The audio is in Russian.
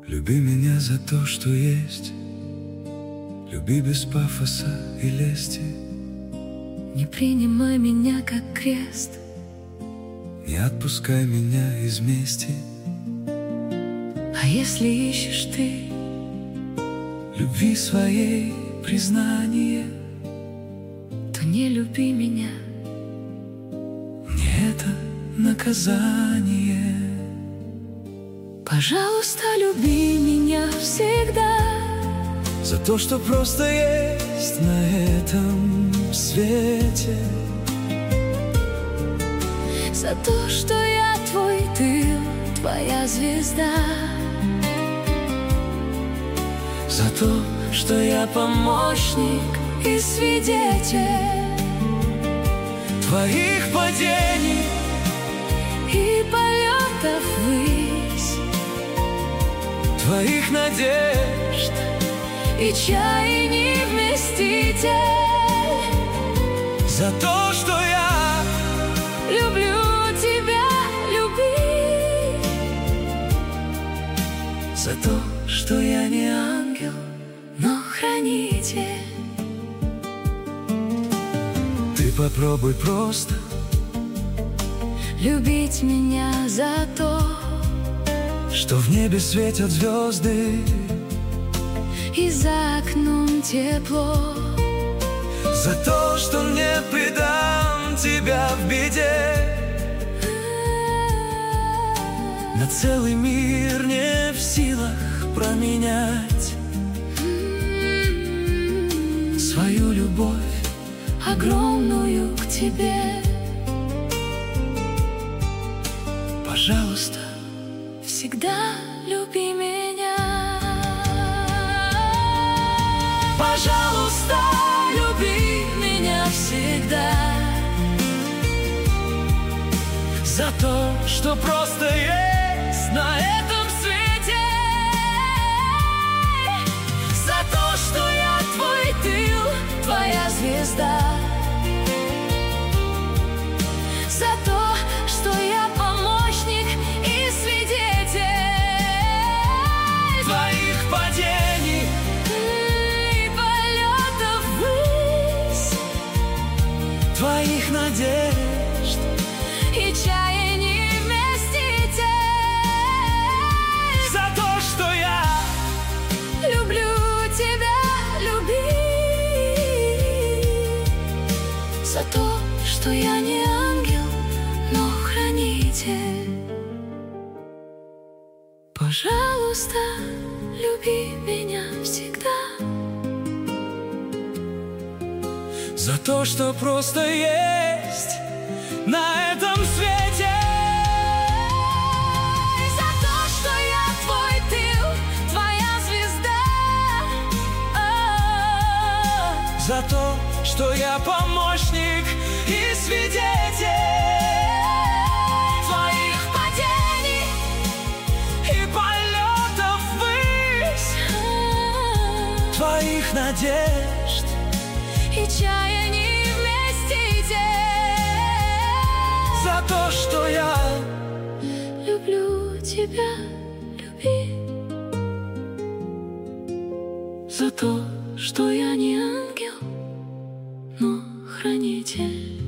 Люби меня за то, что есть. Люби без пафоса и лести. Не принимай меня как крест. Не отпускай меня из мести. А если ищешь ты любви своей признание, то не люби меня. не это наказание. Пожалуйста, люби меня всегда. За то, что просто есть на этом свете. За то, что я твой тыл, твоя звезда. За то, что я Помощник и свидетель твоих падений и полетов ввысь, твоих надежд и чаяний вместитель. за то, что я Люблю тебя, люби. за то, что я не ангел, Но хранитель. ты попробуй просто Любить меня за то, что в небе светят звезды, и за окном тепло. за то, что не предам тебя в беде. На целый мир не в силах променять свою любовь Огромную к тебе. пожалуйста. Всегда люби меня. Пожалуйста, Люби меня всегда. за то, что просто есть на этом свете. За то, что я твой тыл, твоя звезда. За то, что я помощник и свидетель Твоих падений и полетов ввысь, твоих надежд и чаяний вместитель. за то, что я Люблю тебя, люби. За то, что я не ангел, но хранитель. Пожалуйста, люби меня всегда. за то, что просто есть на этом свете. За то, что я твой тыл, твоя звезда. За то, что я помощник и свидетель Твоих падений и полетов ввысь, твоих надежд и чаяний вместитель. за то, что я Люблю тебя, люби. за то, Что я не ангел, но хранитель.